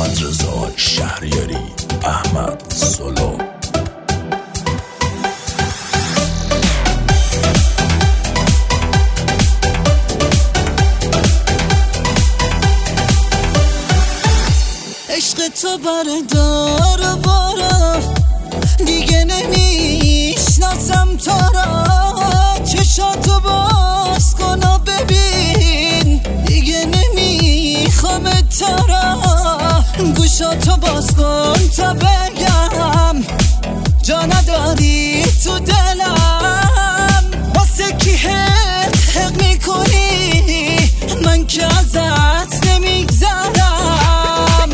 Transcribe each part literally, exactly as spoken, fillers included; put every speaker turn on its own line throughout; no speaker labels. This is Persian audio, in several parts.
محمد رضا شهریاری، احمد سولو.
عشق تو بردار و بارا دیگه نمیشناسم تو را، چشاتو باز کن و ببین دیگه نمیخوام تو را، گوشاتو باز کن تا بگم جا نداری تو دلم، واسه کی حق حق میکنی من که ازت نمیگذرم،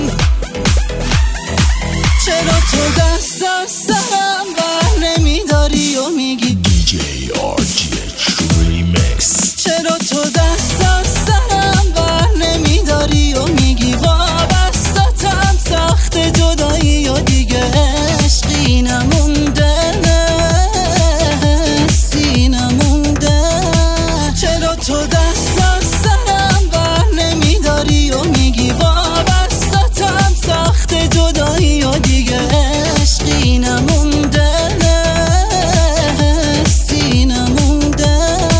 چرا تو دست از سرم بر نمیداری و میگی
دی جی آر جی اچ ریمیکس،
چرا تو دست از سرم بر نمیداری و میگی وابستم سخت جدایی و دیگه عشقی نمونده حسی نمونده، چرا تو دست از سرم بر نمیداری و میگی وابستم سخت جدایی و دیگه عشقی نمونده حسی نمونده.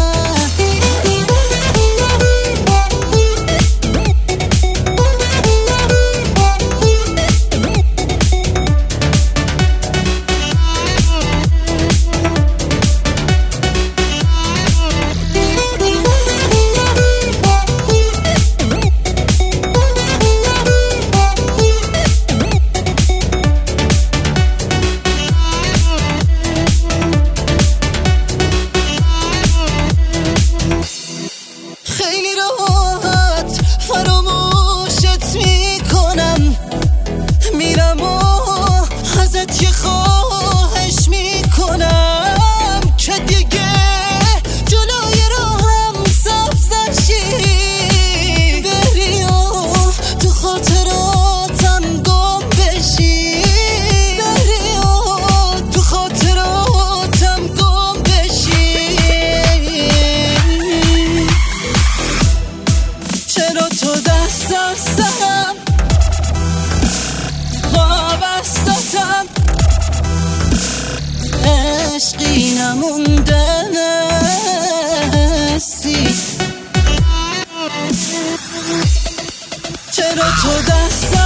خیلی راحت فراموشت میکنم، میرم و ازت یه خواهش میکنم که دیگه جلوی راهم سبز نشی، بری و تو خاطراتم گم بشی، بری و تو خاطراتم گم بشی، چرا تو دست از سرم وابستم عشقی نمونده حسی، چرا تو دست